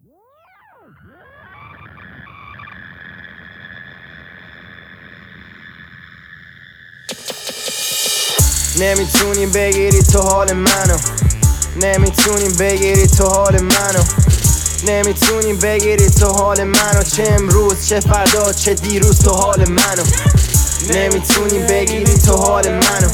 نمیتونی بگیری تو حال منو، نمیتونی بگیری تو حال منو، نمیتونی بگیری تو حال منو. چه امروز چه فردا چه دیروز تو حال منو. نمیتونی بگیری تو حال منو،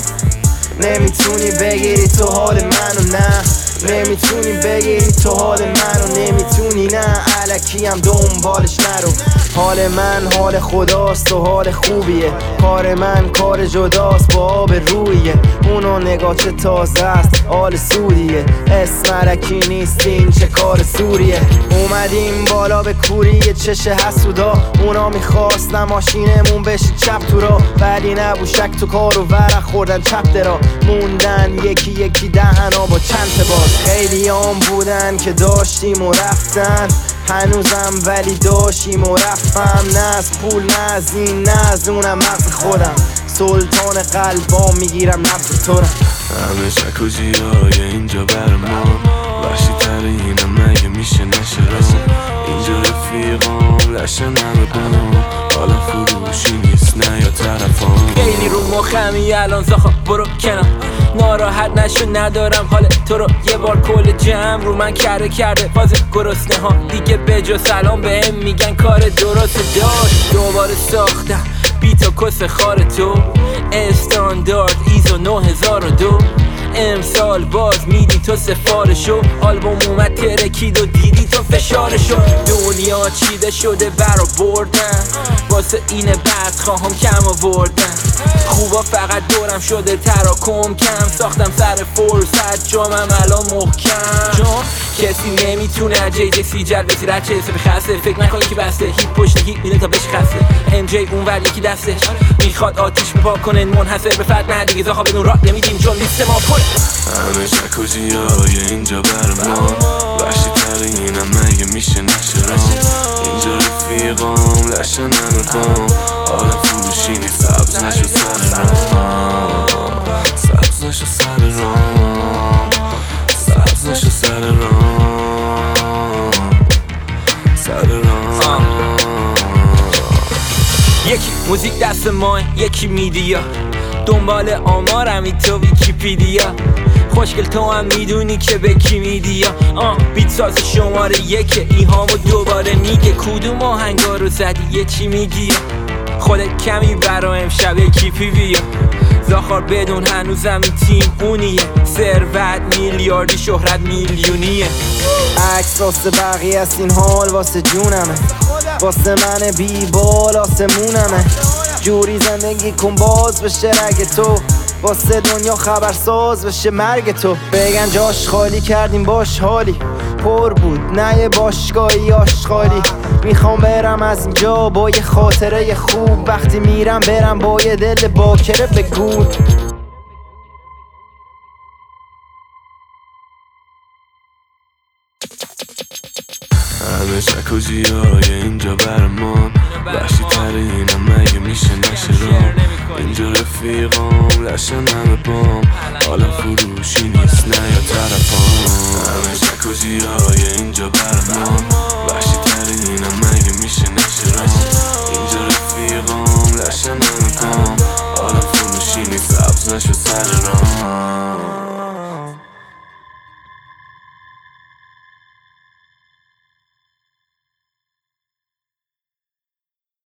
نمیتونی بگیری تو حال منو. نه نمیتونی بگیری تو حال منو، نمیتونی نه الکی هم دنبالش نرو. حال من حال خداست و حال خوبیه، کار من کار جداست با آب رویه. اونو نگاه چه تازه است حال سودیه، اسم علکی نیست این چه کار سوریه. اومدیم بالا به کوری چش حسودا، اونا میخواستن ماشینمون بشه چپ تو را، ولی نبود شک تو کار و ورق خوردن چپ درا. موندن یکی یکی دهنا با چند باز. خیلی هم بودن که داشتیم و رفتن، هنوزم ولی داشتیم و رفتم. نه از پول نه از این نه از اونم مغز خودم، سلطان قلبام میگیرم نفس تو رم. همه شک و جیای اینجا بر ما، وحشی تر اینم مگه میشه نشه را. اینجا رفیقام لشن همه بام، حالا فروشی نیست نه یا طرفام. خیلی رو مخمی الان زاخا برو کنار، ناراحت نشو ندارم حال تو رو. یه بار کل جمع رو من کرده باز گرسنه ها دیگه به جا سلام بهم میگن کار درست داشت. دوباره ساختم بیتا کس خار تو، استاندارد ایزو 9002. امسال باز میدی تو سفارشو، آلبوم اومد ترکید و دیدی تو فشارشو. دنیا چیده شده برا بردن، واسه اینه بعد خواهم کم آوردن. خوبا فقط دورم شده تراکم کم، ساختم سر فرصت جامم الان محکم. چون کسی نمیتونه جیجسی جلبسی رد چه حسابی خسته، فکر نکنی که بسته هیپ پشت هیپ میده تا بهش خسته. ام جی اون ور یکی دستش میخواد آتیش بپا کنه، منحصر به فرد نه دیگه زاخا بدون راه نمیدیم چون لیست ما پر. همه شک و جیای اینجا بر ما، وحشی تر اینم مگه میشه نشه را. اینجا رفیقام لشن همه بام، حالا فروشی نیست سبز نشو سر رام، سبز نشو سر رام، سبز نشو سر رام، سر رام. یکی موزیک دست ماه یکی میدیا، دنبال آمارم تو ویکیپیدیا. خوشگل تو هم میدونی که به کی میدی بیت ساز شماره یک ایهامو دوباره میگه کدوم آهنگا رو زدی یه چی میگی. خودت کمی برا امشب کیپی بیا، زاخار بدون هنوزم این تیم اونیه. ثروت میلیاردی شهرت میلیونیه. عکس واسه بقیه است این حال واسه جونمه، واسه من بی بال آسمونمه. جوری زندگی کن باز بشه رگ تو، واسه دنیا خبرساز بشه مرگ تو. بگن جاش خالی کردیم باش حالی پر بود، نه یه باشگاهی آشغالی. میخوام برم از اینجا با یه خاطره خوب، وقتی میرم برم با یه دل باکره بگو. همه شک و جیای اینجا برمان، وحشی تر اینم مگه میشه نشه را. اینجا رفیقام لشن همه بام، حالا فروشی نیست نه یا طرفام. همه شک و جیای اینجا برمان، وحشی تر اینم مگه میشه